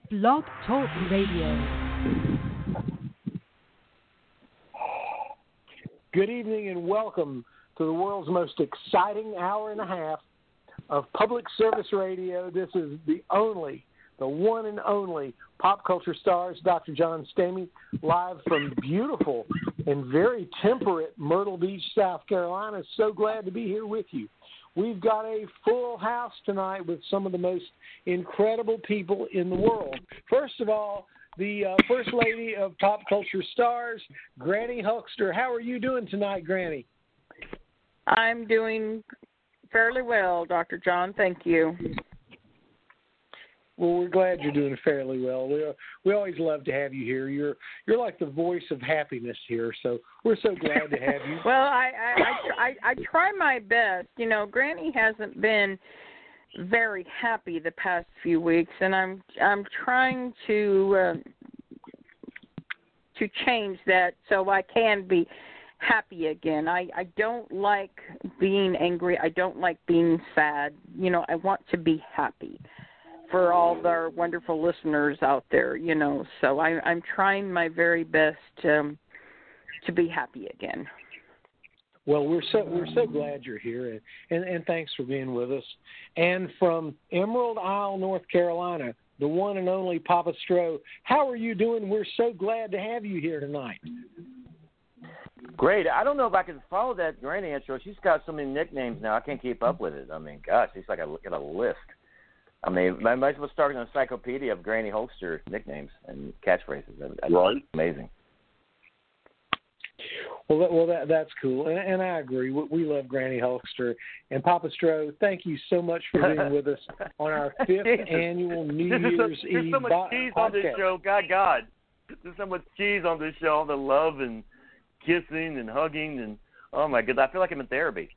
Blog Talk Radio. Good evening and welcome to the world's most exciting hour and a half of public service radio. This is the one and only Pop Culture Stars, Dr. John Stamey, live from beautiful and very temperate Myrtle Beach, South Carolina. So glad to be here with you. We've got a full house tonight with some of the most incredible people in the world. First of all, the First Lady of Pop Culture Stars, Granny Hulkster. How are you doing tonight, Granny? I'm doing fairly well, Dr. John. Thank you. Well, we're glad you're doing fairly well. We always love to have you here. You're like the voice of happiness here, so we're so glad to have you. Well, I try my best. You know, Granny hasn't been very happy the past few weeks, and I'm trying to change that so I can be happy again. I don't like being angry. I don't like being sad. You know, I want to be happy for all of our wonderful listeners out there, you know. So I'm trying my very best to be happy again. Well, we're so glad you're here, and thanks for being with us. And from Emerald Isle, North Carolina, the one and only Papa Stroh. How are you doing? We're so glad to have you here tonight. Great. I don't know if I can follow that Granny intro. She's got so many nicknames now. I can't keep up with it. I mean, gosh, she's like got a list. I mean, I might as well start an encyclopedia of Granny Hulkster nicknames and catchphrases. Right. Amazing. Well, that's cool, and I agree. We love Granny Hulkster. And Papa Stroh, thank you so much for being with us on our 5th annual New Year's Eve podcast. There's so much cheese on this show. God. There's so much cheese on this show, all the love and kissing and hugging, and oh my goodness, I feel like I'm in therapy.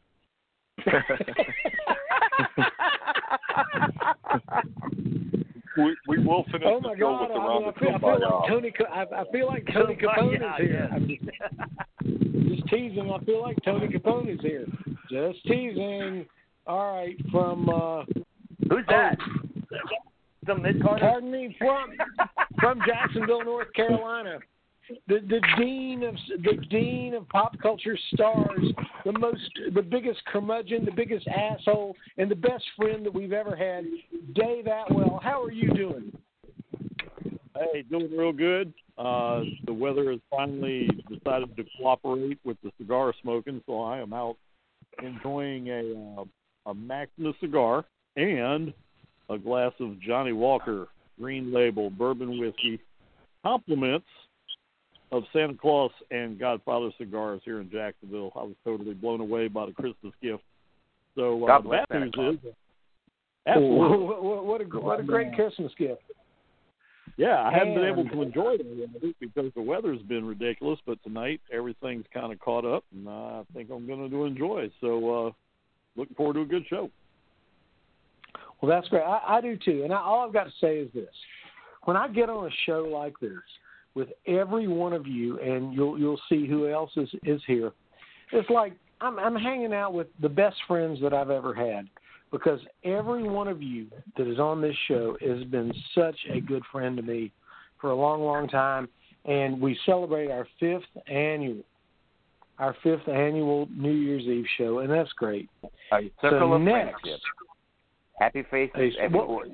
we will finish the show with the round of I feel like Tony Capone is here. Just teasing. I feel like Tony Capone is here. Just teasing. All right, from who's that? Some mid-carter? Pardon me, from Jacksonville, North Carolina. The dean of Pop Culture Stars, the biggest curmudgeon, the biggest asshole, and the best friend that we've ever had, Dave Atwell. How are you doing? Hey, doing real good. The weather has finally decided to cooperate with the cigar smoking, so I am out enjoying a Maximus cigar and a glass of Johnny Walker Green Label bourbon whiskey. Compliments of Santa Claus and Godfather cigars here in Jacksonville. I was totally blown away by the Christmas gift. So the bad news is, absolutely, what a great Christmas gift. Yeah, I haven't been able to enjoy it because the weather's been ridiculous, but tonight everything's kind of caught up, and I think I'm going to enjoy. So looking forward to a good show. Well, that's great. I do too. And all I've got to say is this. When I get on a show like this, with every one of you, and you'll see who else is here. It's like I'm hanging out with the best friends that I've ever had, because every one of you that is on this show has been such a good friend to me for a long, long time, and we celebrate our 5th annual New Year's Eve show, and that's great. Circle of next, friendship. Happy faces everywhere.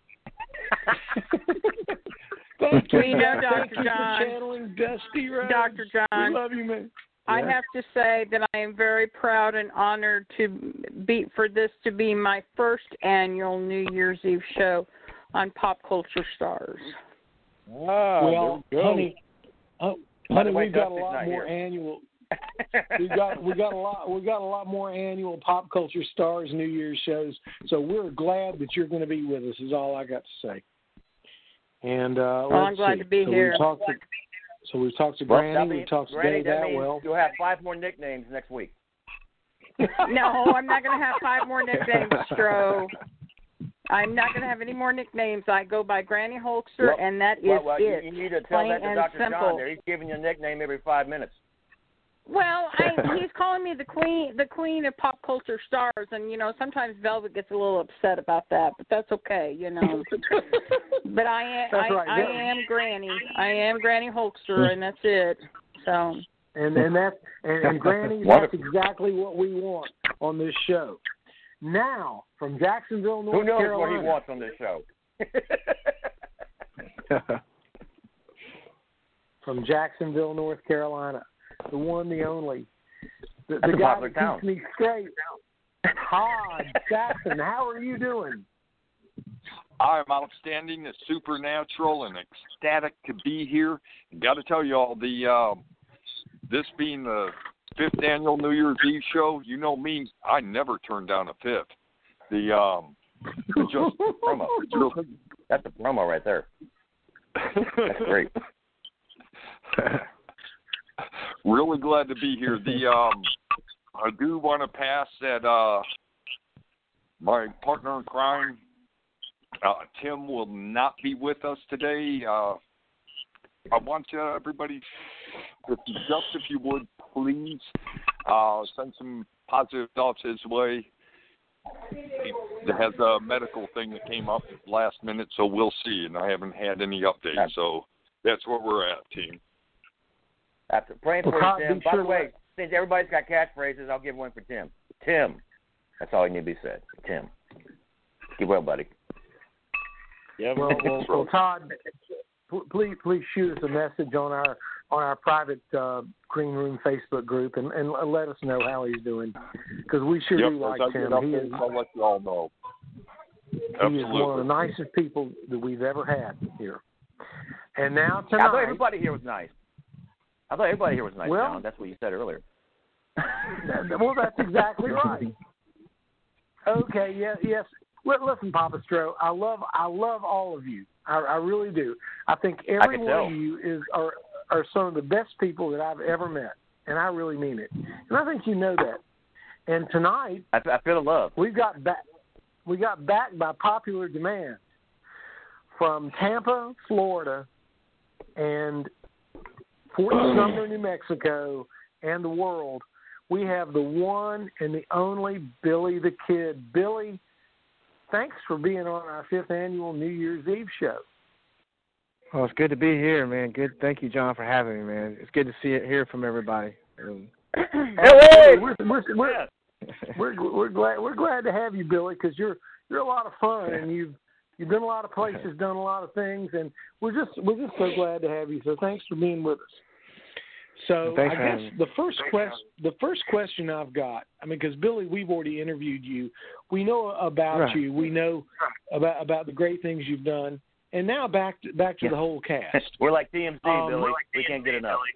Thank you. We know, Dr. Thank John. you for channeling Dusty Rhodes. Dr. John. We love you, man. I Yeah. have to say that I am very proud and honored for this to be my first annual New Year's Eve show on Pop Culture Stars. Well, honey, we've got a lot more here. annual. we got a lot more annual Pop Culture Stars New Year's shows. So we're glad that you're going to be with us. Is all I got to say. And I'm glad to be here. We've talked to Granny. We've talked to Dave that Atwell. means you'll have 5 more nicknames next week. No, I'm not going to have 5 more nicknames, Stroh. I'm not going to have any more nicknames. I go by Granny Hulkster, and that is it. You need to tell plain that to and Dr. simple. John there. He's giving you a nickname every 5 minutes. Well, he's calling me the queen of pop culture stars, and sometimes Velvet gets a little upset about that, but that's okay, But I am Granny. I am Granny Hulkster, and that's it. So. And Granny, that's exactly what we want on this show. Now, from Jacksonville, North Carolina. Who knows what he wants on this show? From Jacksonville, North Carolina. The one, the only. The guy that keeps me straight. Todd Jackson, how are you doing? I'm outstanding, supernatural, and ecstatic to be here. Got to tell you all, this being the 5th annual New Year's Eve show, you know me, I never turn down a fifth. Just promo. That's a promo right there. That's great. Really glad to be here. I do want to pass that my partner in crime, Tim, will not be with us today. I want everybody, if you would, please send some positive thoughts his way. He has a medical thing that came up last minute, so we'll see, and I haven't had any updates, so that's where we're at, team. After praying for you, Tim. By the way, since everybody's got catchphrases, I'll give one for Tim. Tim. That's all you need to be said. Tim. Keep well, buddy. Yeah. Well, Todd, please shoot us a message on our private Green Room Facebook group and let us know how he's doing, because we sure do like him. I'll let you all know. He is one of the nicest people that we've ever had here. And now tonight, I thought everybody here was nice. Well, John. That's what you said earlier. Well, that's exactly right. Okay, yes. Listen, Papa Stro, I love all of you. I really do. I think every one of you are some of the best people that I've ever met, and I really mean it. And I think you know that. And tonight, I feel the love. We got back by popular demand from Tampa, Florida, and Fort Sumner, New Mexico, and the world. We have the one and the only Billy the Kid. Billy, thanks for being on our 5th annual New Year's Eve show. Well, it's good to be here, man. Good. Thank you, John, for having me, man. It's good to hear from everybody. Hey, we're glad to have you, Billy, because you're a lot of fun, and you've been a lot of places, done a lot of things, and we're just so glad to have you. So thanks for being with us. So I guess the first question I've got, because Billy, we've already interviewed you. We know about you. We know about the great things you've done. And now back to the whole cast. We're like TMZ, Billy. We can't get enough.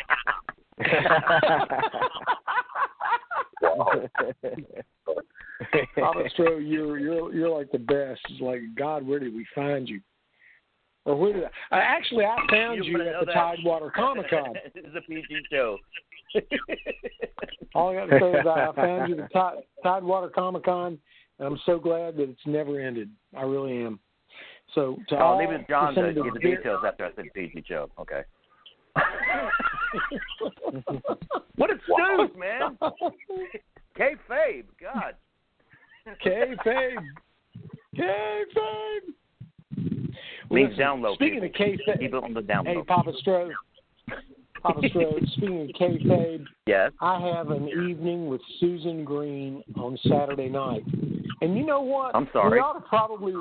Papa Stro, you're like the best. It's like, God, where did we find you? Or where did I found you at the Tidewater Comic-Con. This is a PG show. All I got to say is I found you at the Tidewater Comic-Con, and I'm so glad that it's never ended. I really am. So I'll leave it to John to get the details after I said PG show. Okay. What a snooze, man. Kayfabe, God. Kayfabe. Means download. Speaking of kayfabe, keep it on the download. Hey, Papa Stro. Speaking of kayfabe, yes. I have an evening with Susan Green on Saturday night, and you know what? I'm sorry. We ought to probably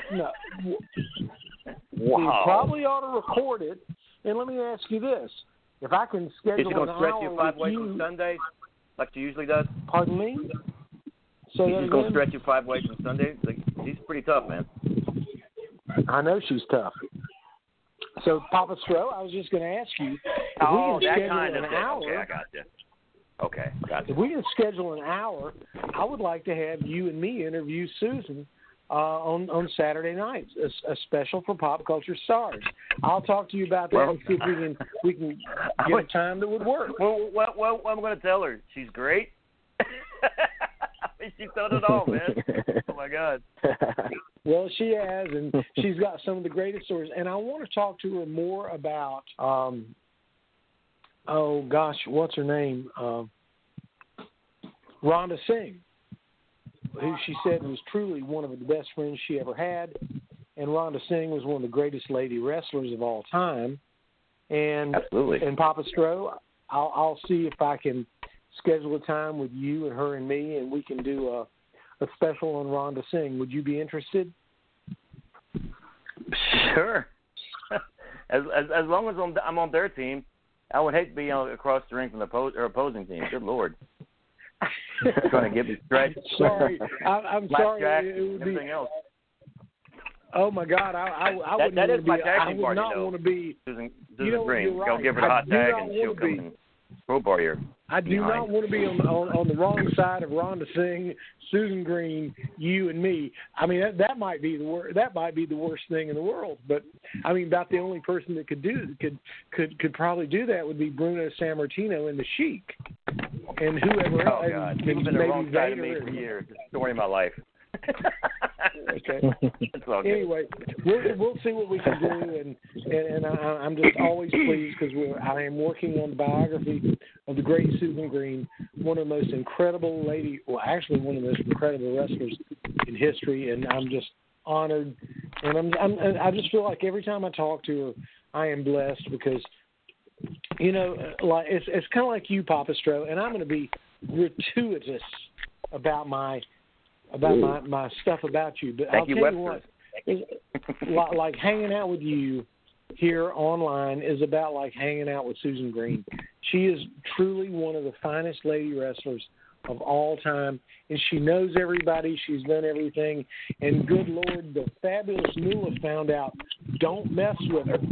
we probably ought to record it. And let me ask you this: if I can schedule Is she going to stretch you 5 ways on Sunday, like she usually does? Pardon me? She's going to stretch you 5 ways on Sunday. She's pretty tough, man. I know she's tough. So, Papa Stro, I was just going to ask you if we can schedule an hour. Okay, I got you. Okay, got you. If we can schedule an hour, I would like to have you and me interview Susan on Saturday night, a special for Pop Culture Stars. I'll talk to you about that and see if we can get a time that would work. Well, what I'm going to tell her, she's great. She's done it all, man. Oh, my God. Well, she has, and she's got some of the greatest stories. And I want to talk to her more about oh gosh, what's her name? Rhonda Singh, who she said was truly one of the best friends she ever had. And Rhonda Singh was one of the greatest lady wrestlers of all time. And Absolutely. And Papa Stro, I'll see if I can schedule a time with you and her and me, and we can do a special on Rhonda Singh. Would you be interested? Sure. As long as I'm on their team, I would hate to be across the ring from the opposing team. Good Lord. Trying to get me straight. Sorry, I'm sorry. It would everything else. Oh my God, I wouldn't that is my be. tag I team would party, not though. want to be. Susan Green. Go give her the hot tag, and she'll come and crowbar you. I do not want to be on the wrong side of Rhonda Singh, Susan Green, you and me. I mean that might be the worst thing in the world. But I mean, about the only person that could probably do that would be Bruno Sammartino and the Sheik, and whoever else. Oh God, you've been the wrong side of me for years. It's the story of my life. Okay. Anyway, we'll see what we can do, and I'm just always pleased because I am working on the biography of the great Susan Green, one of the most incredible one of the most incredible wrestlers in history, and I'm just honored, and I just feel like every time I talk to her, I am blessed because, like it's kind of like you, Papa Stro, and I'm going to be gratuitous about my stuff about you, but I'll tell you what, like hanging out with you here online is about like hanging out with Susan Green. She is truly one of the finest lady wrestlers of all time, and she knows everybody. She's done everything, and good Lord, the fabulous Moolah found out, don't mess with her.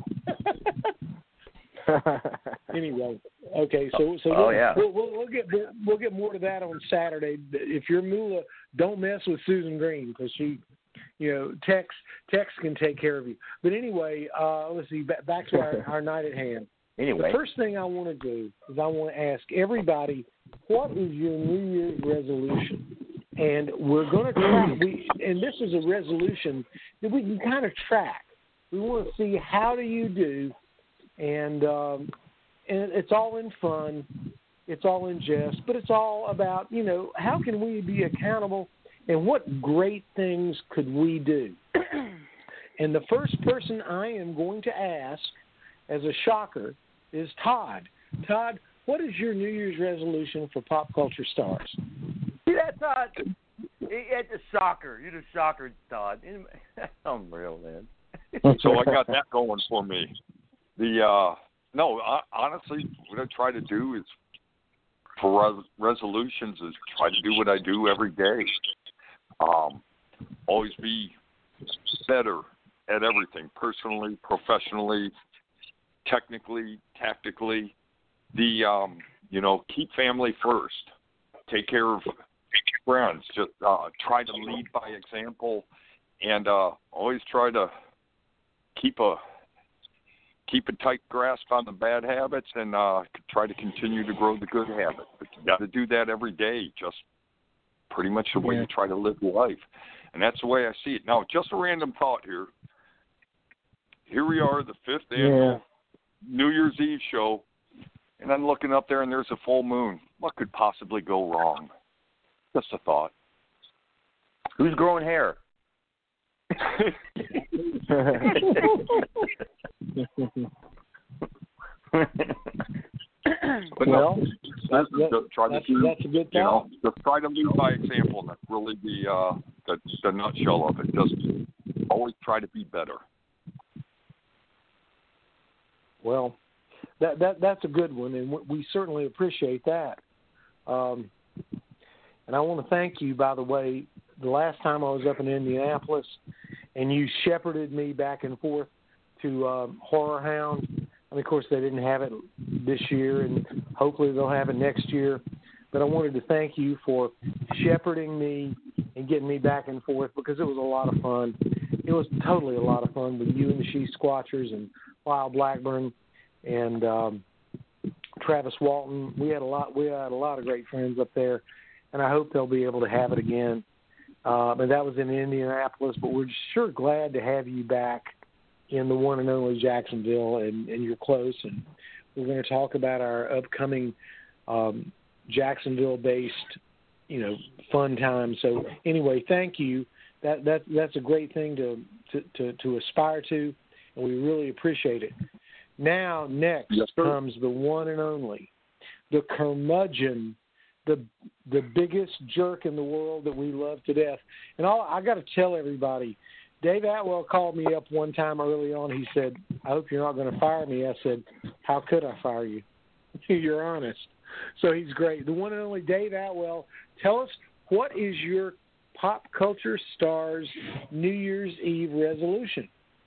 Anyway, okay, so we'll get more to that on Saturday. If you're Moolah, don't mess with Susan Green because she, Tex can take care of you. But anyway, let's see. Back to our night at hand. Anyway, the first thing I want to do is I want to ask everybody, what is your New Year's resolution? And we're going to track. And this is a resolution that we can kind of track. We want to see how do you do. And it's all in fun, it's all in jest, but it's all about, how can we be accountable and what great things could we do? And the first person I am going to ask, as a shocker, is Todd. Todd, what is your New Year's resolution for Pop Culture Stars? See that, Todd? It's a shocker. You're the shocker, Todd. That's unreal, man. So I got that going for me. Honestly, what I try to do is, for resolutions, is try to do what I do every day. Always be better at everything, personally, professionally, technically, tactically. Keep family first. Take care of friends. Just try to lead by example, and always try to keep a tight grasp on the bad habits and try to continue to grow the good habits. But you got to do that every day, just pretty much the way you try to live your life. And that's the way I see it. Now, just a random thought here. Here we are, the 5th annual New Year's Eve show, and I'm looking up there and there's a full moon. What could possibly go wrong? Just a thought. Who's growing hair? Well, that's a good thought. Just try to lead by example. That's really the nutshell of it. Just always try to be better. Well, that's a good one, and we certainly appreciate that. And I want to thank you, by the way. The last time I was up in Indianapolis, and you shepherded me back and forth to Horror Hound. I mean, of course, they didn't have it this year, and hopefully they'll have it next year. But I wanted to thank you for shepherding me and getting me back and forth because it was a lot of fun. It was totally a lot of fun with you and the She Squatchers and Lyle Blackburn and Travis Walton. We had a lot of great friends up there, and I hope they'll be able to have it again. And that was in Indianapolis, but we're sure glad to have you back in the one and only Jacksonville, and you're close, and We're going to talk about our upcoming Jacksonville-based, fun time. So anyway, thank you. That's a great thing to aspire to, and we really appreciate it. Now, next comes the one and only, the curmudgeon, the biggest jerk in the world that we love to death. And I got to tell everybody, Dave Atwell called me up one time early on. He said, "I hope you're not going to fire me." I said, "How could I fire you? You're honest." So he's great. The one and only Dave Atwell. Tell us, what is your Pop Culture Stars New Year's Eve resolution?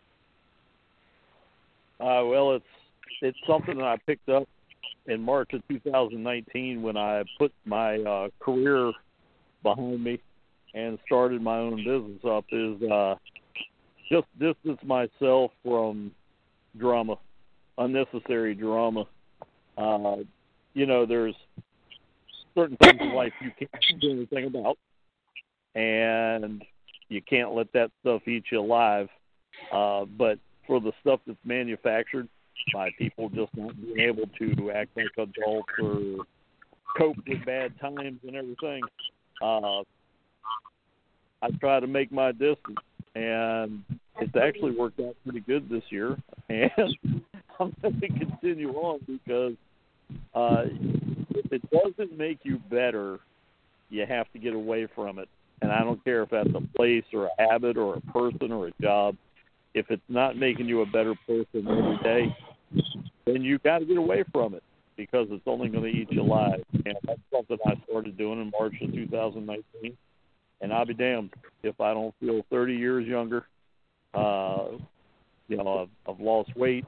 Well, it's something that I picked up in March of 2019 when I put my career behind me and started my own business up, is just distance myself from drama, unnecessary drama. There's certain things in life you can't do anything about, and you can't let that stuff eat you alive. But for the stuff that's manufactured by people just not being able to act like adults or cope with bad times and everything, I try to make my distance, and it's actually worked out pretty good this year, and I'm going to continue on because if it doesn't make you better, you have to get away from it. And I don't care if that's a place or a habit or a person or a job. If it's not making you a better person every day, then you got to get away from it because it's only going to eat you alive. And that's something I started doing in March of 2019. And I'll be damned if I don't feel 30 years younger. I've lost weight.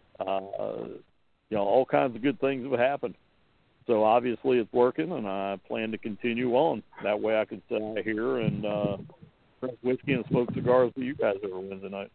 All kinds of good things have happened. So obviously it's working, and I plan to continue on. That way I can sit out here and drink whiskey and smoke cigars with you guys every Wednesday night.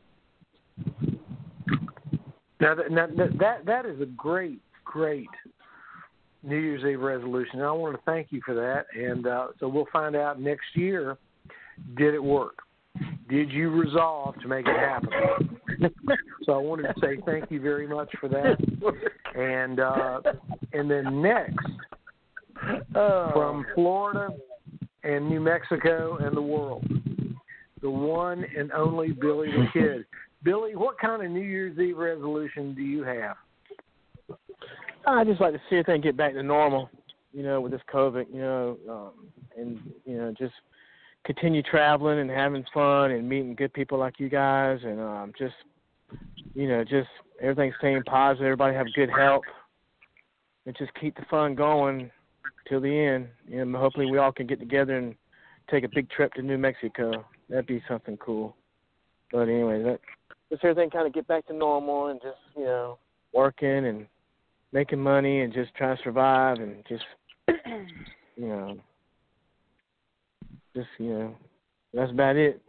Now that is a great New Year's Eve resolution. And I want to thank you for that. And so we'll find out next year, did it work? Did you resolve to make it happen? So I wanted to say thank you very much for that. And then next, from Florida and New Mexico and the world, the one and only Billy the Kid. Billy, what kind of New Year's Eve resolution do you have? I just like to see everything get back to normal, with this COVID, and just continue traveling and having fun and meeting good people like you guys, and just everything staying positive, everybody have good health, and just keep the fun going till the end. And hopefully we all can get together and take a big trip to New Mexico. That'd be something cool. But anyway, just everything kind of get back to normal and just, working and making money and just trying to survive and just, that's about it.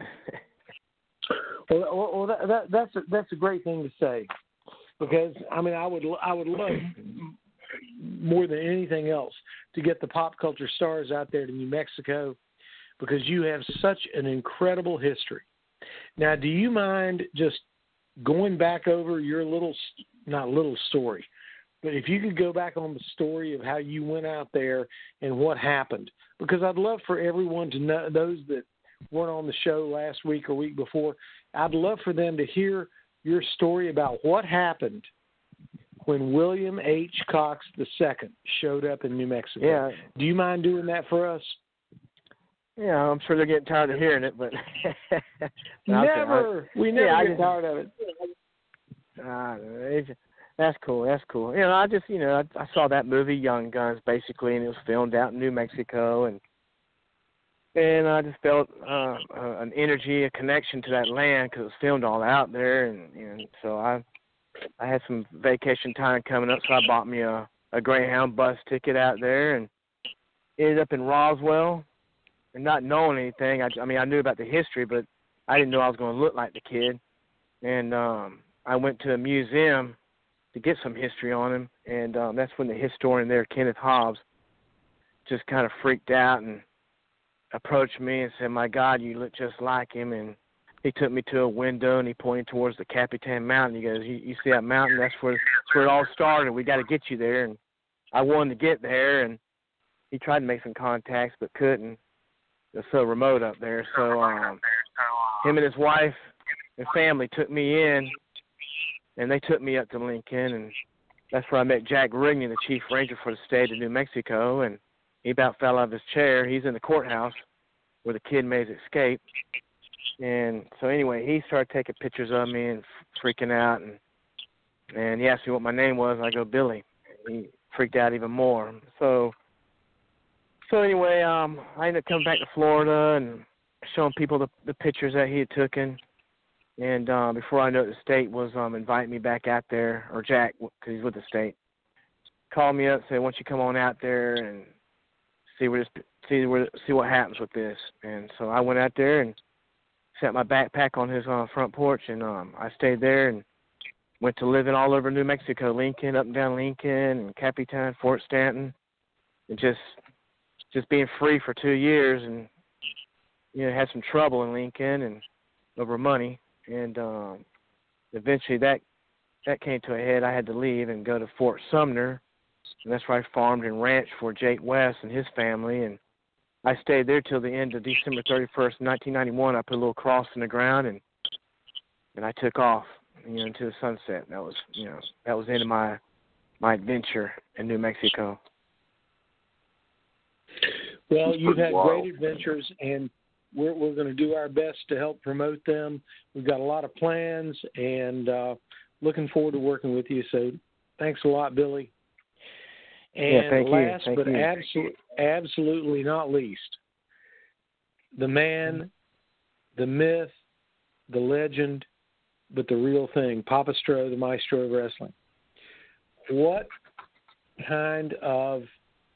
Well, that's a great thing to say, because I would love more than anything else to get the Pop Culture Stars out there to New Mexico, because you have such an incredible history. Now, do you mind just going back over your not little story, but if you could go back on the story of how you went out there and what happened? Because I'd love for everyone to know, those that weren't on the show last week or week before, I'd love for them to hear your story about what happened when William H. Cox II showed up in New Mexico. Yeah. Do you mind doing that for us? Yeah, I'm sure they're getting tired of hearing it, but never. We never get tired of it. That's cool. That's cool. I just, I saw that movie, Young Guns, basically, and it was filmed out in New Mexico, and I just felt an energy, a connection to that land because it was filmed all out there, and so I had some vacation time coming up, so I bought me a Greyhound bus ticket out there and ended up in Roswell. And not knowing anything, I knew about the history, but I didn't know I was going to look like the kid. And I went to a museum to get some history on him, and that's when the historian there, Kenneth Hobbs, just kind of freaked out and approached me and said, "My God, you look just like him." And he took me to a window and he pointed towards the Capitan Mountain. He goes, you see that mountain? That's where it all started. We got to get you there. And I wanted to get there, and he tried to make some contacts but couldn't. It's so remote up there. So him and his wife and family took me in, and they took me up to Lincoln, and that's where I met Jack Rigney, the chief ranger for the state of New Mexico, and he about fell out of his chair. He's in the courthouse where the kid made his escape. And so anyway, he started taking pictures of me and freaking out, and he asked me what my name was, and I go, Billy. He freaked out even more. So anyway, I ended up coming back to Florida and showing people the pictures that he had taken. And before I knew it, the state was inviting me back out there, or Jack, because he's with the state, called me up and said, "Why don't you come on out there and see what happens with this?" And so I went out there and set my backpack on his front porch, and I stayed there and went to living all over New Mexico, Lincoln, up and down Lincoln, and Capitan, Fort Stanton, and just being free for 2 years, and had some trouble in Lincoln and over money. And eventually that came to a head. I had to leave and go to Fort Sumner, and that's where I farmed and ranched for Jake West and his family. And I stayed there till the end of December 31st, 1991. I put a little cross in the ground, and I took off, into the sunset. That was the end of my adventure in New Mexico. Well, you've had great adventures, and we're going to do our best to help promote them. We've got a lot of plans, and looking forward to working with you. So thanks a lot, Billy. And thank last you. but absolutely not least, the man, the myth, the legend, but the real thing, Papa Stro, the maestro of wrestling. What kind of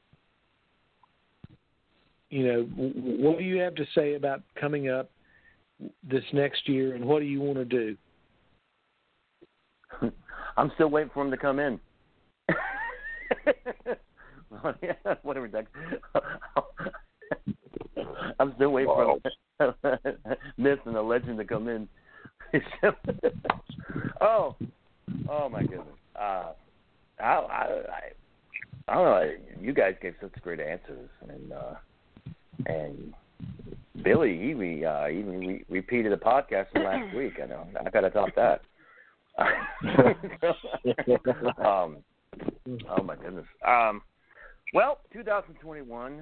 what do you have to say about coming up this next year, and what do you want to do? I'm still waiting for him to come in. Whatever, Doug. I'm still waiting for Myth and the Legend to come in. Oh my goodness. I don't know. You guys gave such great answers, and Billy even repeated a podcast from last week. I know. I got to top that. Oh my goodness. Well, 2021.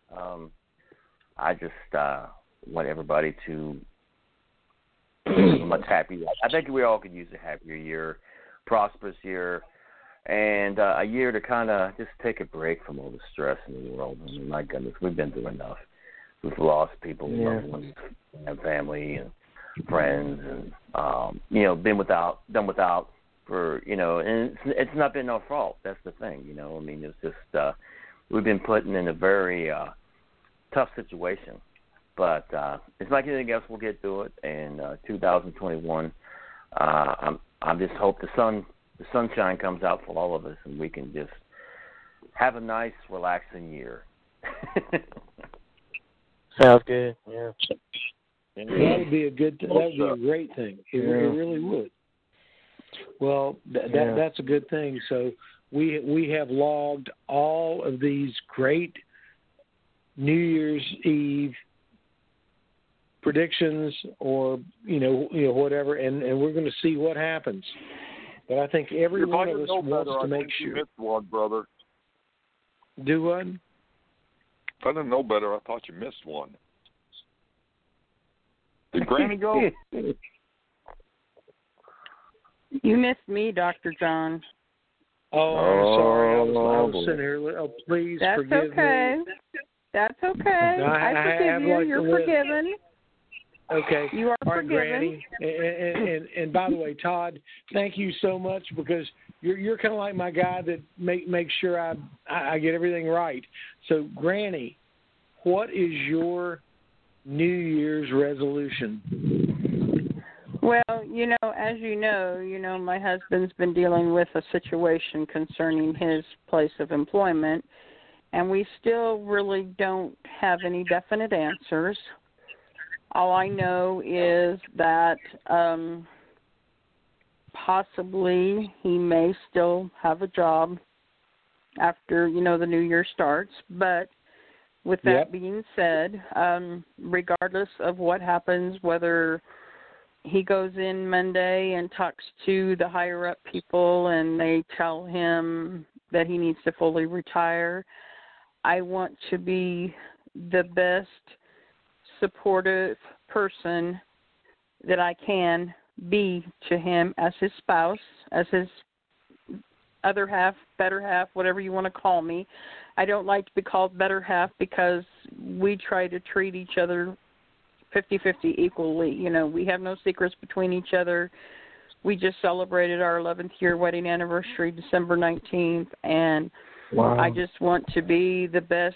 I just want everybody to be much happier. I think we all could use a happier year, prosperous year, and a year to kind of just take a break from all the stress in the world. I mean, my goodness, we've been through enough. We've lost people, loved ones, and family, and friends, and done without for and it's not been our fault. That's the thing, I mean, it's just we've been put in a very tough situation, but it's like anything else. We'll get through it. And 2021, I just hope the sunshine comes out for all of us, and we can just have a nice, relaxing year. Sounds good. Yeah. That would be a great thing. It really would. Well, that's a good thing. So we have logged all of these great New Year's Eve predictions, or whatever, and we're going to see what happens. But I think every one of us wants to make sure. You missed one, brother. Do what? If I didn't know better, I thought you missed one. Did Granny go? You missed me, Dr. John. Oh, I'm sorry. I was sitting here. Oh, please forgive me. That's okay. No, I forgive you. You're forgiven. Okay. You are forgiven. Granny. And by the way, Todd, thank you so much, because you're kind of like my guy that makes sure I get everything right. So, Granny, what is your New Year's resolution? Well, as you know, my husband's been dealing with a situation concerning his place of employment, and we still really don't have any definite answers. All I know is that possibly he may still have a job after, the new year starts. But with that being said, regardless of what happens, whether he goes in Monday and talks to the higher-up people and they tell him that he needs to fully retire, I want to be the best supportive person that I can be to him as his spouse, as his other half, better half, whatever you want to call me. I don't like to be called better half because we try to treat each other 50-50 equally. We have no secrets between each other. We just celebrated our 11th year wedding anniversary, December 19th, and I just want to be the best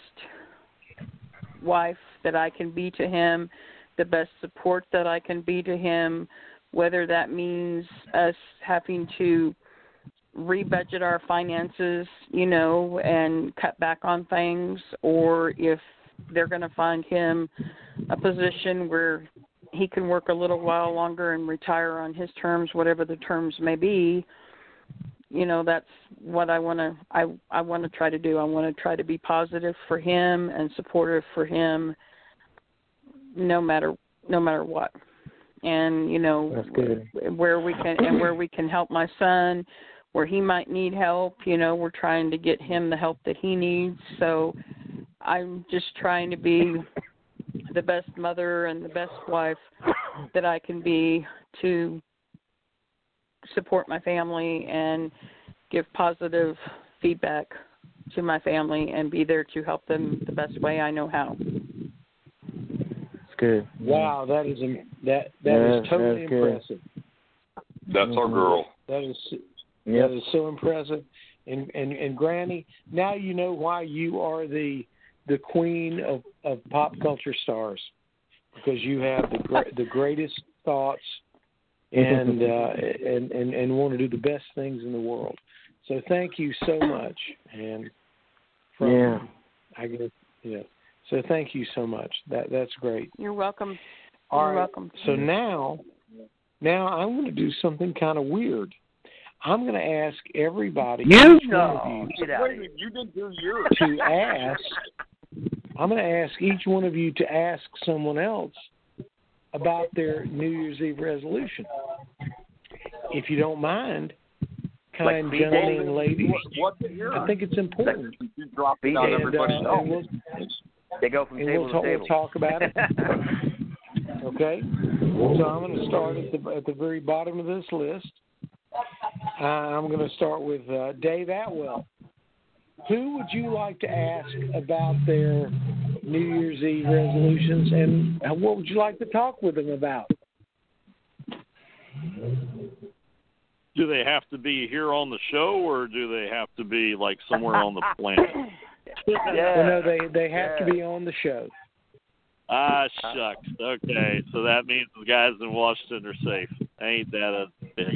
wife that I can be to him, the best support that I can be to him, whether that means us having to rebudget our finances, and cut back on things, or if they're going to find him a position where he can work a little while longer and retire on his terms, whatever the terms may be. That's what I want to try to do. I want to try to be positive for him and supportive for him no matter what. And where we can help my son, where he might need help, we're trying to get him the help that he needs. So I'm just trying to be the best mother and the best wife that I can be to support my family and give positive feedback to my family and be there to help them the best way I know how. That's good. Wow, that is totally impressive. That's our girl. That is so impressive. And Granny, now you know why you are the queen of pop culture stars, because you have the greatest thoughts and want to do the best things in the world. So thank you so much. And so thank you so much. That's great. You're welcome. You're welcome. So now I'm going to do something kind of weird. I'm going to ask everybody. You didn't do yours. To ask. I'm going to ask each one of you to ask someone else about their New Year's Eve resolution. If you don't mind, kind gentlemen and ladies, I think it's important. They go from table to table. We'll talk about it. Okay? So I'm going to start at the very bottom of this list. I'm going to start with Dave Atwell. Who would you like to ask about their New Year's Eve resolutions, and what would you like to talk with them about? Do they have to be here on the show, or do they have to be like somewhere on the planet? Well, no, they have to be on the show. Ah, shucks. Okay, so that means the guys in Washington are safe. Ain't that a bitch?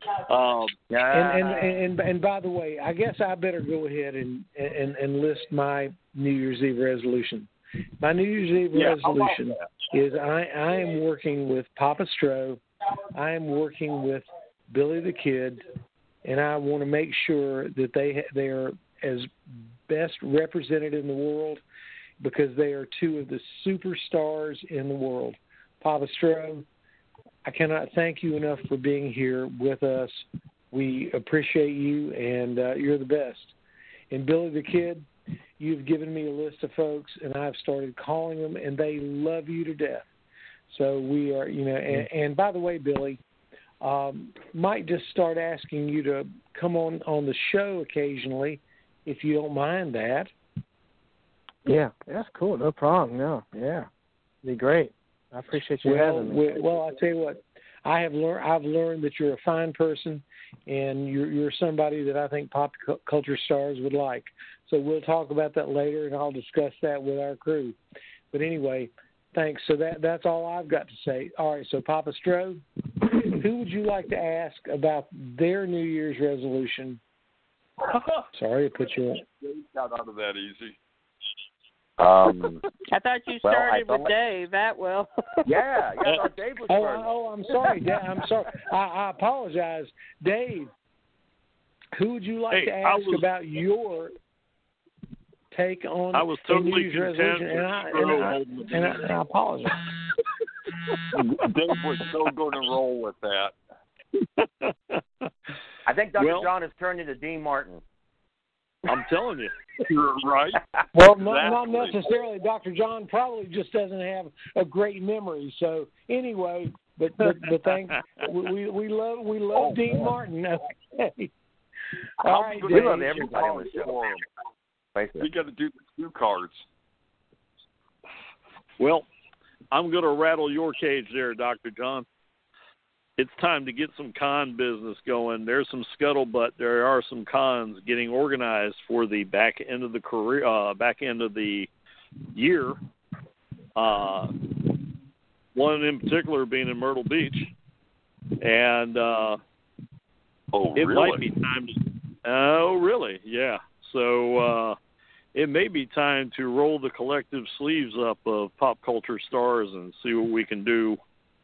And by the way, I guess I better go ahead and list my New Year's Eve resolution. My New Year's Eve resolution is I am working with Papa Stroh. I am working with Billy the Kid, and I want to make sure that they are as best represented in the world, because they are two of the superstars in the world. Papa Stroh, I cannot thank you enough for being here with us. We appreciate you, and you're the best. And Billy the Kid, you've given me a list of folks, and I've started calling them, and they love you to death. So we are, and by the way, Billy, might just start asking you to come on the show occasionally, if you don't mind that. Yeah, that's cool. No problem. No, yeah, it'd be great. I appreciate you having me. Well, I tell you what, I've learned that you're a fine person, and you're somebody that I think pop culture stars would like. So we'll talk about that later, and I'll discuss that with our crew. But anyway, thanks. So that's all I've got to say. All right. So Papa Stroh, who would you like to ask about their New Year's resolution? Sorry to put you on. Got out of that easy. I thought you started with Dave Atwell. Yeah, I thought Dave was first. Oh, I'm sorry, I'm sorry. I apologize, Dave. Who would you like to ask about your take on I was totally New Year's resolution? And I apologize. Dave was so going to roll with that. I think Dr. John has turned into Dean Martin. I'm telling you. You're right. Well, not necessarily. Dr. John probably just doesn't have a great memory. So anyway, but thank we love Dean Martin. Okay. All right, we love everybody on the show. We got to do the cue cards. Well, I'm going to rattle your cage there, Dr. John. It's time to get some con business going. There's some scuttlebutt. There are some cons getting organized for the back end of the year. One in particular being in Myrtle Beach, and it might be time to. Oh, really? Yeah. So it may be time to roll the collective sleeves up of Pop Culture Stars and see what we can do.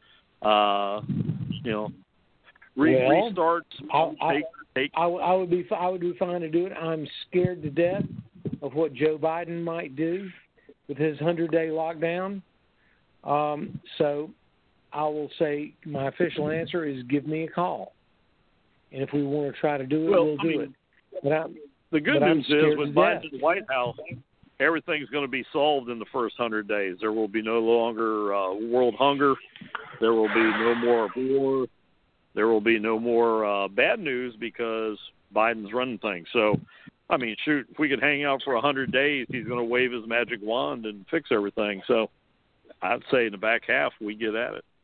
Restart. I would be fine to do it. I'm scared to death of what Joe Biden might do with his 100-day lockdown. So I will say my official answer is give me a call. And if we want to try to do it, we'll do it. The good news is with Biden in the White House, everything's going to be solved in the first 100 days. There will be no longer world hunger. There will be no more war. There will be no more bad news because Biden's running things. So, I mean, shoot, if we could hang out for 100 days, he's going to wave his magic wand and fix everything. So I'd say in the back half, we get at it.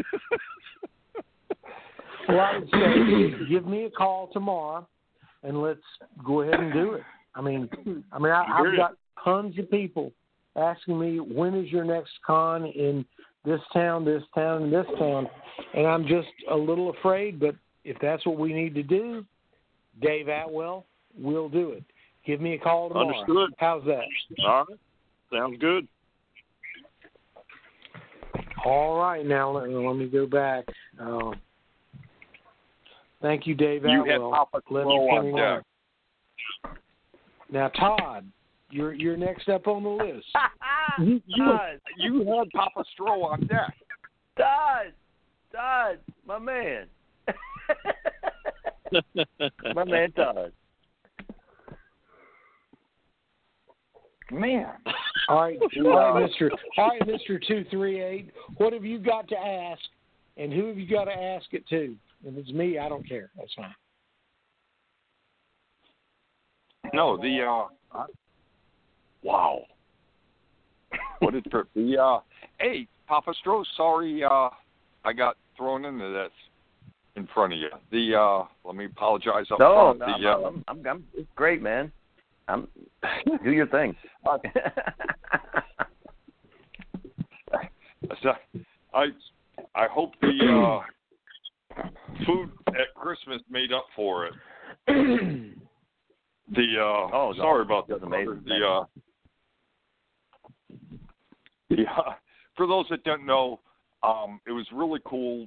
Well, I would say give me a call tomorrow, and let's go ahead and do it. I've got tons of people asking me, when is your next con in this town, and this town? And I'm just a little afraid, but if that's what we need to do, Dave Atwell, we'll do it. Give me a call tomorrow. Understood. How's that? All right. Sounds good. All right. Now, let me go back. Thank you, Dave Atwell. You had Papa Crow on deck. Now, Todd, you're next up on the list. You had Papa Stroh on deck. Todd, my man. My man Todd. Man. All right, Mr. 238. What have you got to ask, and who have you got to ask it to? If it's me, I don't care. That's fine. No, wow. What is hey, Papa Stroh, sorry I got thrown into this in front of you. Let me apologize up front. I'm it's great, man. Do your thing. So, I hope the food at Christmas made up for it. Sorry about that. Amazing. For those that don't know, it was really cool.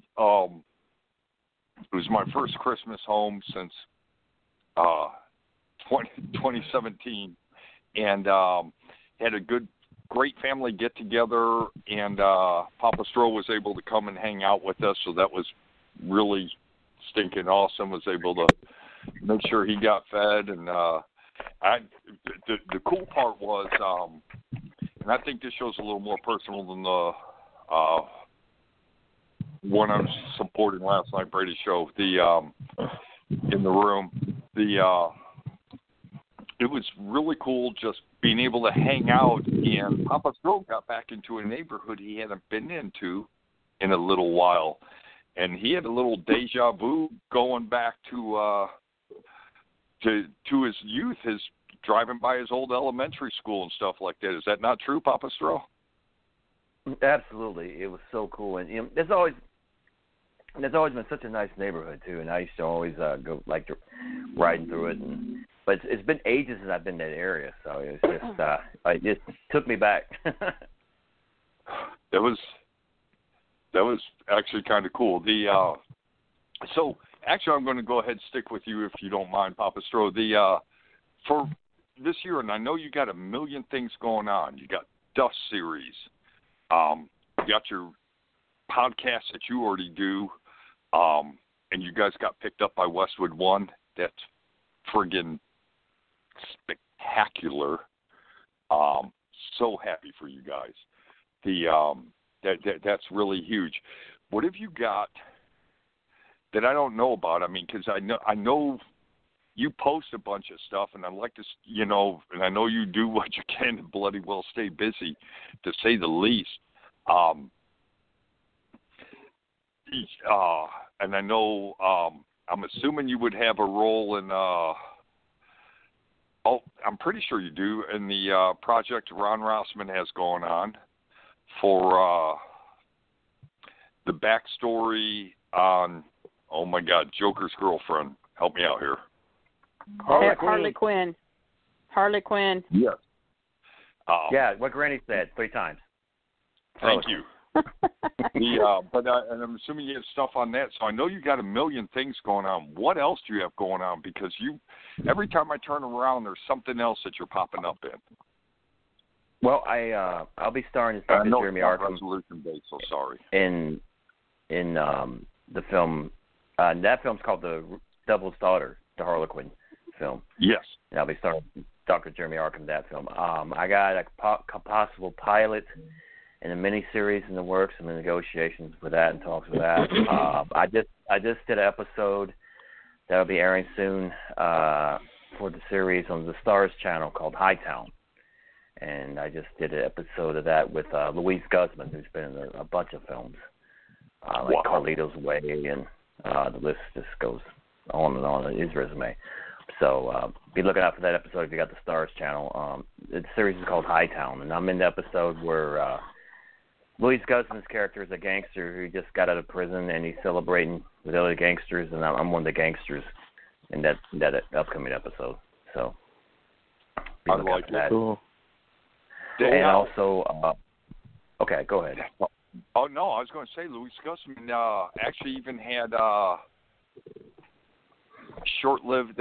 It was my first Christmas home since 2017, and had a great family get together, and Papa Stroh was able to come and hang out with us, so that was really stinking awesome. Was able to make sure he got fed, and the cool part was, and I think this shows a little more personal than the one I was supporting last night, Brady's show. In the room, it was really cool just being able to hang out, and Papa Stroh got back into a neighborhood he hadn't been into in a little while, and he had a little deja vu going back to his youth, his driving by his old elementary school and stuff like that. Is that not true, Papa Stroh? Absolutely, it was so cool, and there's always been such a nice neighborhood too, and I used to always go riding through it, and but it's been ages since I've been to that area, so it was just it just took me back. That was actually kind of cool. So actually, I'm going to go ahead and stick with you if you don't mind, Papa Stro. For this year, and I know you got a million things going on. You got Dust series. You got your podcast that you already do, and you guys got picked up by Westwood One. That's friggin' spectacular. So happy for you guys. That's really huge. What have you got that I don't know about? I mean, because I know you post a bunch of stuff, and I'd like to, and I know you do what you can to bloody well stay busy, to say the least. And I know, I'm assuming you would have a role in, I'm pretty sure you do, in the project Ron Rossman has going on for the backstory on, oh my God, Joker's girlfriend. Help me out here. Harley Quinn. Harley Quinn. Yes. Yeah, what Granny said 3 times. Thank you. But I'm assuming you have stuff on that, so I know you got a million things going on. What else do you have going on? Because every time I turn around, there's something else that you're popping up in. Well, I'll be starring as Dr. Jeremy Arkham. Resolution based, so sorry. In the film, that film's called The Devil's Daughter, the Harlequin film. Yes. And I'll be starring Dr. Jeremy Arkham in that film. I got a possible pilot and a miniseries in the works. I'm in negotiations with that and talks with that. I just did an episode that'll be airing soon for the series on the Stars channel called Hightown. And I just did an episode of that with Louise Guzman, who's been in a bunch of films, like Carlito's Way, and the list just goes on and on in his resume. So be looking out for that episode if you got the Stars channel. The series is called Hightown, and I'm in the episode where Louise Guzman's character is a gangster who just got out of prison, and he's celebrating with other gangsters, and I'm one of the gangsters in that upcoming episode. So be looking out for that. Cool. And also, okay, go ahead. Oh, no, I was going to say Louise Guzman actually even had short-lived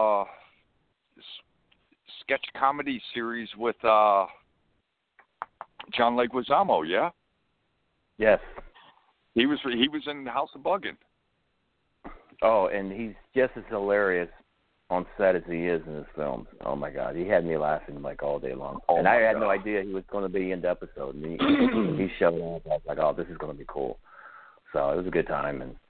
sketch comedy series with John Leguizamo, yeah? Yes. He was in House of Buggin'. Oh, and he's just as hilarious on set as he is in his films. Oh my God, he had me laughing like all day long. And I had no idea he was going to be in the episode. And he showed up. I was like, oh, this is going to be cool. So it was a good time. And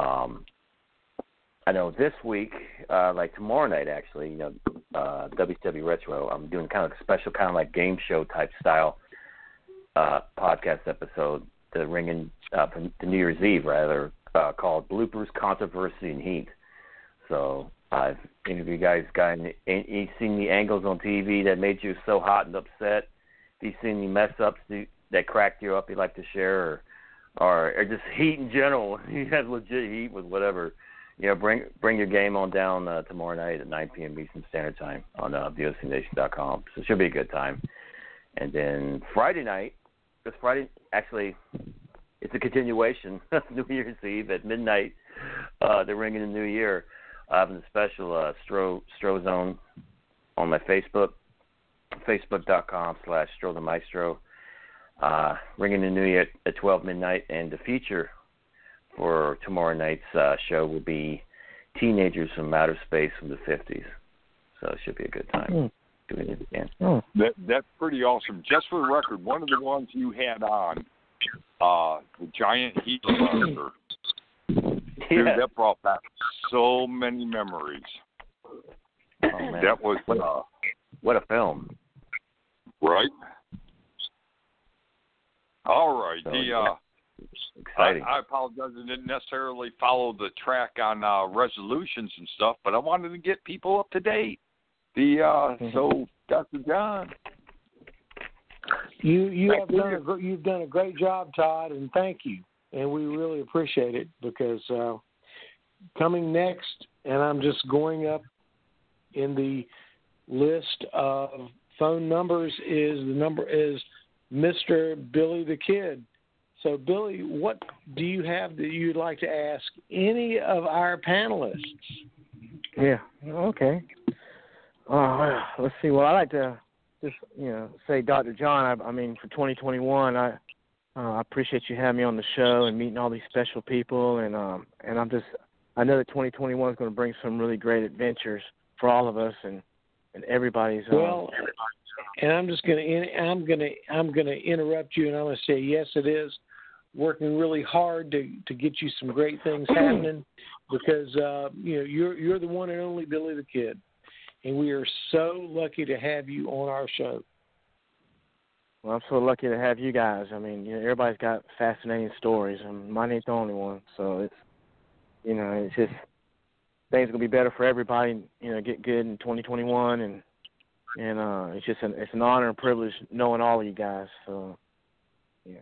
I know this week, like tomorrow night actually, WCW Retro, I'm doing kind of a special kind of like game show type style podcast episode to ring in for the New Year's Eve rather, called Bloopers, Controversy, and Heat. So if any of you guys seen the angles on TV that made you so hot and upset, if you've seen the mess ups that cracked you up you'd like to share, or just heat in general, you have legit heat with whatever, bring your game on down tomorrow night at 9 p.m. Eastern Standard Time on VOCNation.com. So it should be a good time. And then Friday night, actually, it's a continuation of New Year's Eve at midnight. They're ringing the New Year. Having a special Stro Zone on my Facebook, facebook.com/Stro the Maestro. Ringing the New Year at 12 midnight, and the feature for tomorrow night's show will be teenagers from outer space from the 50s. So it should be a good time. Doing it again. That's pretty awesome. Just for the record, one of the ones you had on, the Giant Heat Monster. Dude, that brought back so many memories. Oh, man. That was what a film, right? All right. So, exciting. I apologize. I didn't necessarily follow the track on resolutions and stuff, but I wanted to get people up to date. So, Dr. John, you've done a great job, Todd, and thank you. And we really appreciate it because coming next, and I'm just going up in the list of phone numbers is Mr. Billy the Kid. So, Billy, what do you have that you'd like to ask any of our panelists? Yeah. Okay. Let's see. Well, I like to just say, Dr. John. I mean, for 2021, I appreciate you having me on the show and meeting all these special people, and I know that 2021 is going to bring some really great adventures for all of us and everybody's. And I'm just going to interrupt you, and I'm going to say yes, it is working really hard to get you some great things happening, because you're the one and only Billy the Kid, and we are so lucky to have you on our show. Well, I'm so lucky to have you guys. I mean, everybody's got fascinating stories, and mine ain't the only one. So it's just things gonna be better for everybody. Get good in 2021, and it's just it's an honor and privilege knowing all of you guys. So, yeah.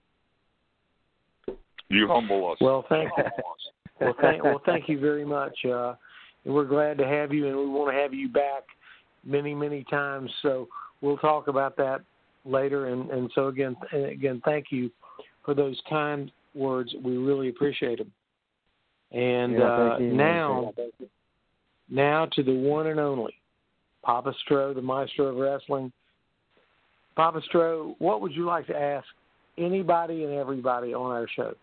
You humble us. Well, thank you very much. And we're glad to have you, and we want to have you back many, many times. So we'll talk about that later. And so again, thank you for those kind words. We really appreciate them. And now to the one and only Papa Stro, the maestro of wrestling. Papa Stro, what would you like to ask anybody and everybody on our show?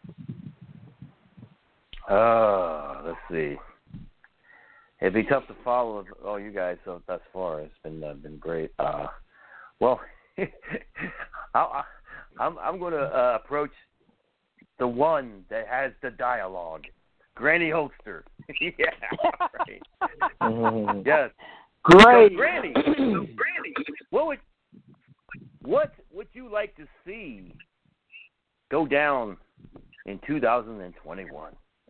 Let's see. It'd be tough to follow all you guys thus far. It's been great. Well, I'm going to approach the one that has the dialogue, Granny Hulkster. Yeah, right. Yes. Great. So, Granny, what would you like to see go down in 2021?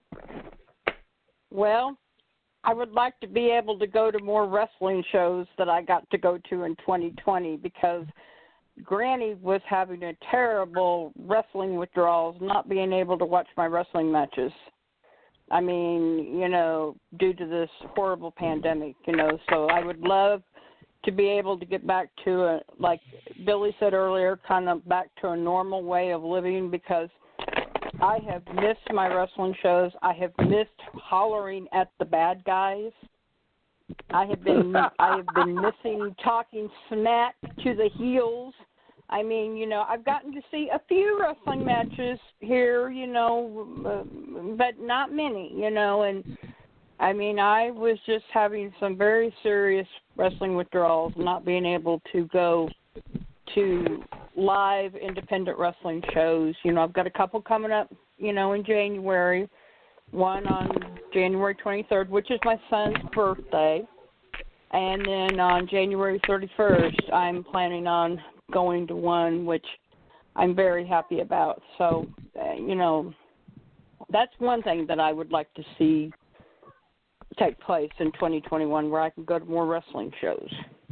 Well, I would like to be able to go to more wrestling shows that I got to go to in 2020, because Granny was having a terrible wrestling withdrawals, not being able to watch my wrestling matches. I mean, due to this horrible pandemic, so I would love to be able to get back to like Billy said earlier, kind of back to a normal way of living, because I have missed my wrestling shows. I have missed hollering at the bad guys. I have been missing talking smack to the heels. I mean, I've gotten to see a few wrestling matches here, but not many, and I mean, I was just having some very serious wrestling withdrawals, not being able to go to live independent wrestling shows. I've got a couple coming up, in January. One on January 23rd, which is my son's birthday. And then on January 31st, I'm planning on going to one, which I'm very happy about. So, that's one thing that I would like to see take place in 2021, where I can go to more wrestling shows.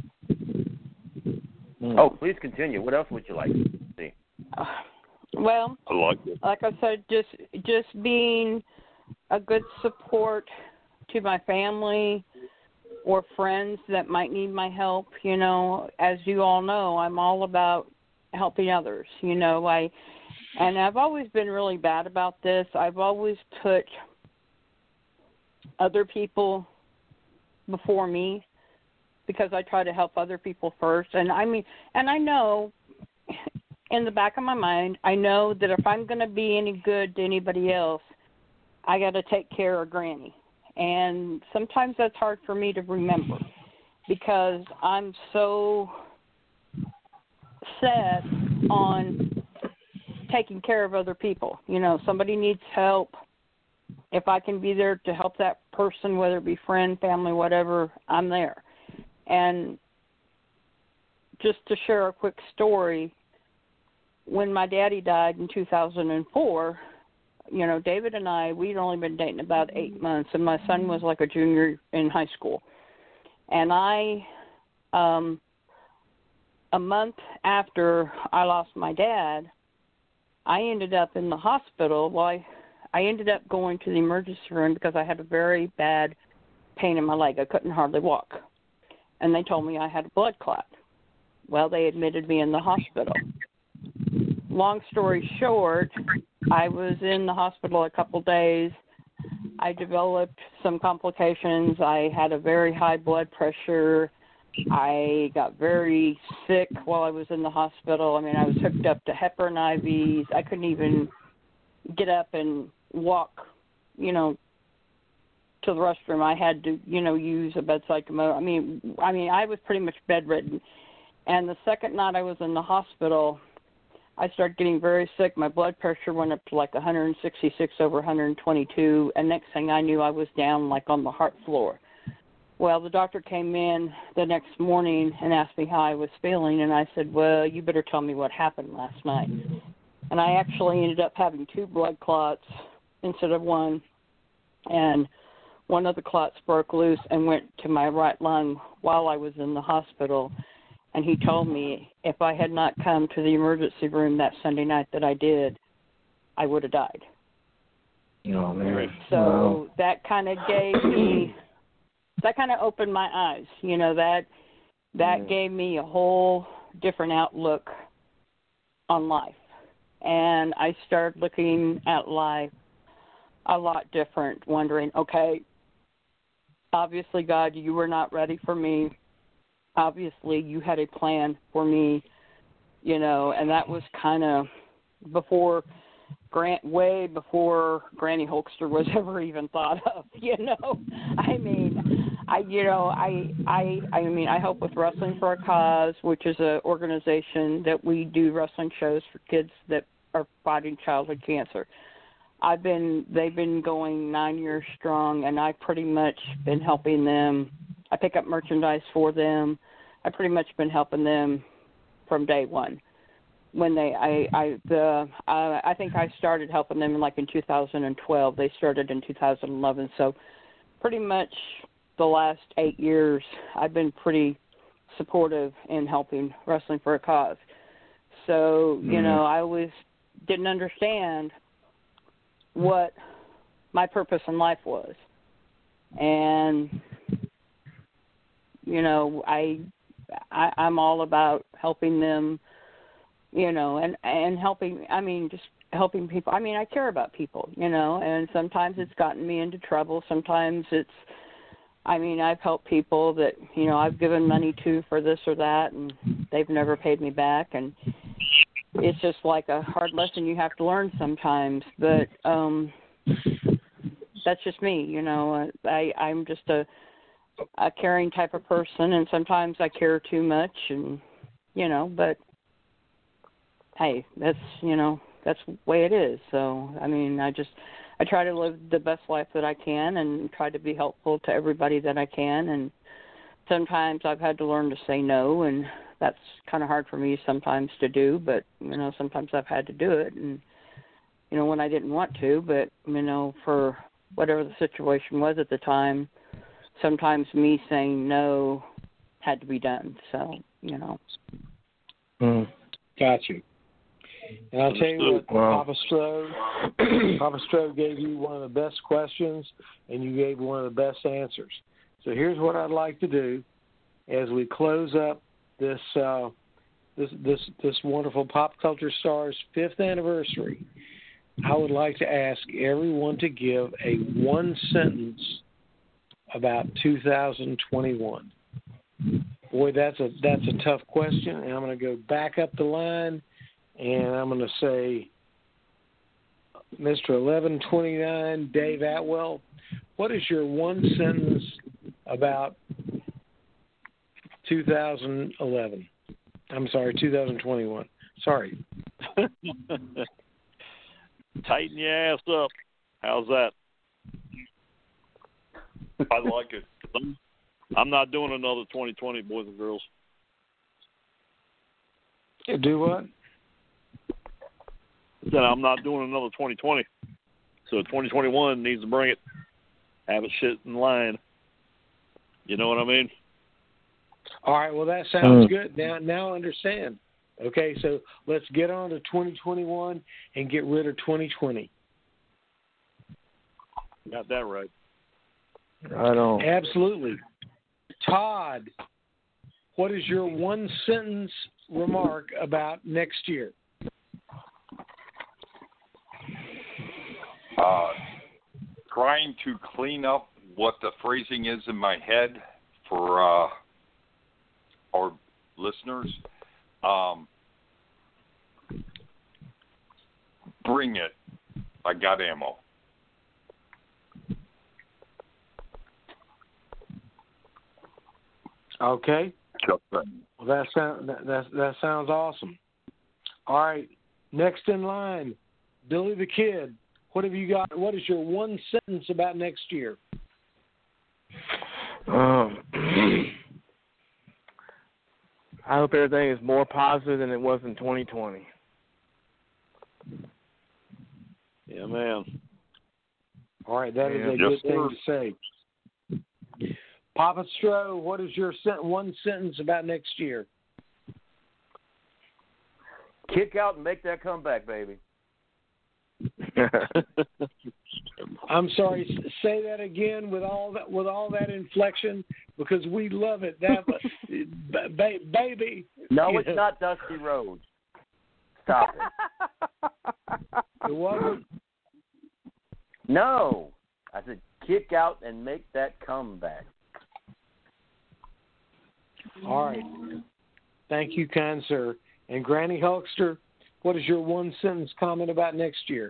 Oh, please continue. What else would you like to see? Well, I like it. Like I said, just being a good support to my family or friends that might need my help. As you all know, I'm all about helping others. And I've always been really bad about this. I've always put other people before me, because I try to help other people first. And I know in the back of my mind, I know that if I'm going to be any good to anybody else, I got to take care of Granny. And sometimes that's hard for me to remember, because I'm so set on taking care of other people. Somebody needs help. If I can be there to help that person, whether it be friend, family, whatever, I'm there. And just to share a quick story, when my daddy died in 2004, David and I, we'd only been dating about 8 months, and my son was like a junior in high school. And a month after I lost my dad, I ended up in the hospital. Well, I ended up going to the emergency room because I had a very bad pain in my leg. I couldn't hardly walk. And they told me I had a blood clot. Well, they admitted me in the hospital. Long story short, I was in the hospital a couple days. I developed some complications. I had a very high blood pressure. I got very sick while I was in the hospital. I mean, I was hooked up to heparin IVs. I couldn't even get up and walk, to the restroom. I had to, use a bedside commode. I mean, I was pretty much bedridden. And the second night I was in the hospital, I started getting very sick. My blood pressure went up to like 166 over 122, and next thing I knew, I was down like on the heart floor. Well, the doctor came in the next morning and asked me how I was feeling, and I said, well, you better tell me what happened last night. And I actually ended up having 2 blood clots instead of 1, and one of the clots broke loose and went to my right lung while I was in the hospital. And he told me if I had not come to the emergency room that Sunday night that I did, I would have died. Oh, man. So that kind of opened my eyes. That gave me a whole different outlook on life. And I started looking at life a lot different, wondering, okay, obviously, God, you were not ready for me. Obviously, you had a plan for me, and that was kind of way before Granny Hulkster was ever even thought of, I mean, I help with Wrestling for a Cause, which is an organization that we do wrestling shows for kids that are fighting childhood cancer. They've been going 9 years strong, and I've pretty much been helping them. I pick up merchandise for them. I've pretty much been helping them from day one. When I think I started helping them like in 2012. They started in 2011. So pretty much the last 8 years, I've been pretty supportive in helping Wrestling for a Cause. So, I always didn't understand what my purpose in life was. And, I'm all about helping them, and helping, just helping people. I care about people, and sometimes it's gotten me into trouble. Sometimes I've helped people that, I've given money to for this or that, and they've never paid me back. And it's just like a hard lesson you have to learn sometimes. But that's just me, I'm just a caring type of person, and sometimes I care too much, and but hey, that's that's the way it is. So I try to live the best life that I can and try to be helpful to everybody that I can, and sometimes I've had to learn to say no, and that's kind of hard for me sometimes to do, but sometimes I've had to do it, and when I didn't want to, but for whatever the situation was at the time, sometimes me saying no had to be done. So, Got you. And I'll tell you what, Papa Strode gave you one of the best questions, and you gave one of the best answers. So here's what I'd like to do as we close up this wonderful Pop Culture Stars 5th anniversary. I would like to ask everyone to give a one sentence about 2021. Boy, that's a tough question, and I'm going to go back up the line, and I'm going to say, Mr. 1129, Dave Atwell, what is your one sentence about 2011? I'm sorry, 2021. Sorry. Tighten your ass up. How's that? I like it. I'm not doing another 2020, boys and girls. Do what? Said I'm not doing another 2020. So 2021 needs to bring it. Have it shit in line. You know what I mean? All right, well, that sounds good. Now I understand. Okay, so let's get on to 2021 and get rid of 2020. Got that right. Right on. Absolutely. Todd, what is your one sentence remark about next year? Trying to clean up what the phrasing is in my head for our listeners. Bring it. I got ammo. Okay. Just that. Well, that sounds awesome. All right. Next in line, Billy the Kid. What have you got? What is your one sentence about next year? I hope everything is more positive than it was in 2020. Yeah, man. All right, that is a Yes, good thing to say. Papa Stroh, what is your one sentence about next year? Kick out and make that comeback, baby. I'm sorry. Say that again with all that inflection, because we love it. That baby. No, it's not Dusty Rhodes. Stop it. It wasn't. No, I said kick out and make that comeback. All right. Thank you, kind sir. And Granny Hulkster, what is your one sentence comment about next year?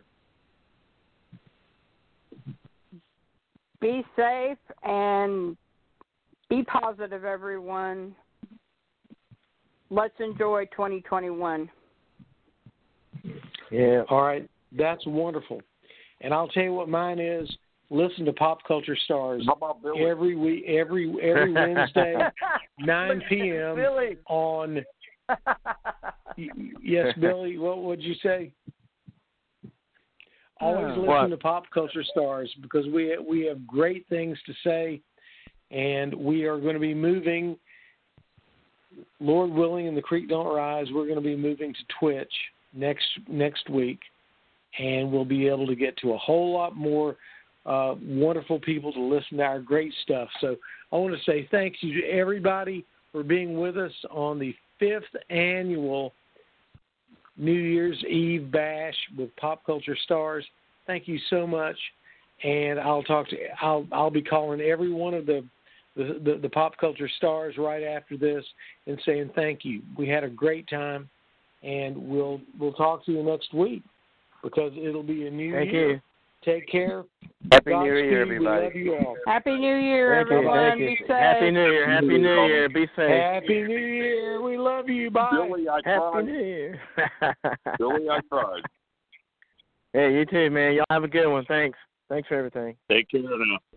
Be safe and be positive, everyone. Let's enjoy 2021. Yeah. All right. That's wonderful. And I'll tell you what mine is. Listen to Pop Culture Stars How about Billy? every week, every Wednesday, 9 p.m. Billy. on. Yes, Billy. What would you say? Always listen to Pop Culture Stars, because we have great things to say, and we are going to be moving. Lord willing, and the creek don't rise, we're going to be moving to Twitch next week, and we'll be able to get to a whole lot more wonderful people to listen to our great stuff. So I want to say thank you to everybody for being with us on the 5th annual New Year's Eve bash with Pop Culture Stars. Thank you so much, and I'll be calling every one of the Pop Culture Stars right after this and saying thank you. We had a great time, and we'll talk to you next week, because it'll be a new year. Thank you. Take care. Happy Godspeed. New Year, everybody. We love you all. Happy New Year, Thank you. everyone. Thank you. Be safe. Happy New Year. Happy New Year. Be safe. Happy New Year. We love you. Bye. Billy, I Happy tried. New Year. Billy, I tried. Hey, you too, man. Y'all have a good one. Thanks for everything. Take care now.